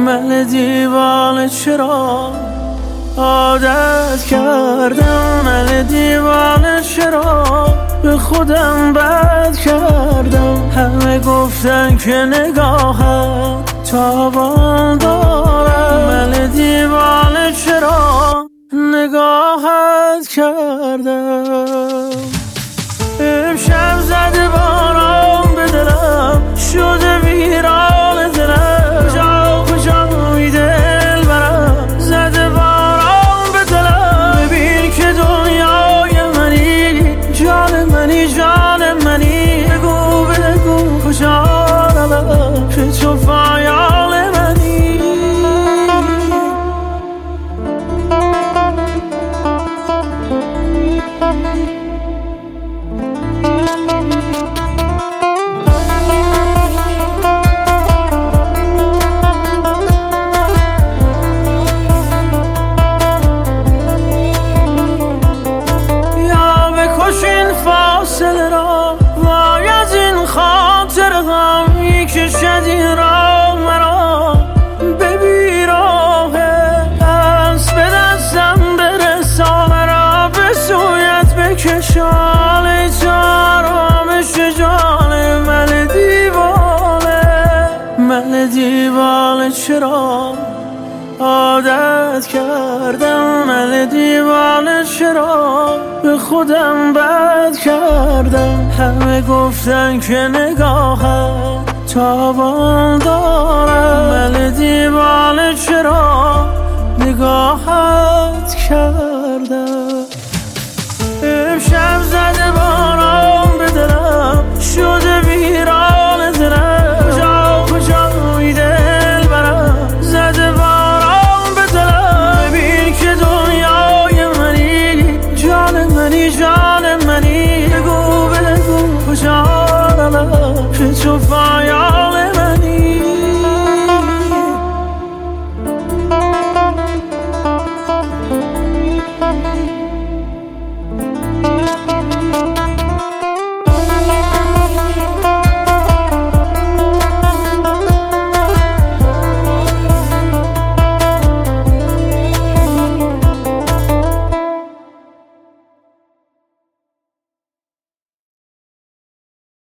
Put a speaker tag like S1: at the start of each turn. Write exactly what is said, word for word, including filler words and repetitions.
S1: من دیوانه چرا عادت کردم، من دیوانه چرا به خودم بد کردم. همه گفتن که نگاهم تابان دارم، من دیوانه چرا نگاهت کردم. امشب زده باران به دلم، شده ویران دلم، کجا کجا دل برم. زده باران به دلم، ببین که دنیای منی، جان منی جان منی. بگو بگو کجا روم که تو پایان منی. فاصله را وای از این خاطر غمی که شدی را مرا به بیراهه. دست به دستم برسان را به سویت بکشان، ای تو آرامش جان من دیوانه. من دیوانه چرا عادت کردم، من دیوانه چرا به خودم بد کردم. همه گفتن که نگاهم تابان دارم، من دیوانه چرا نگاهت کردم.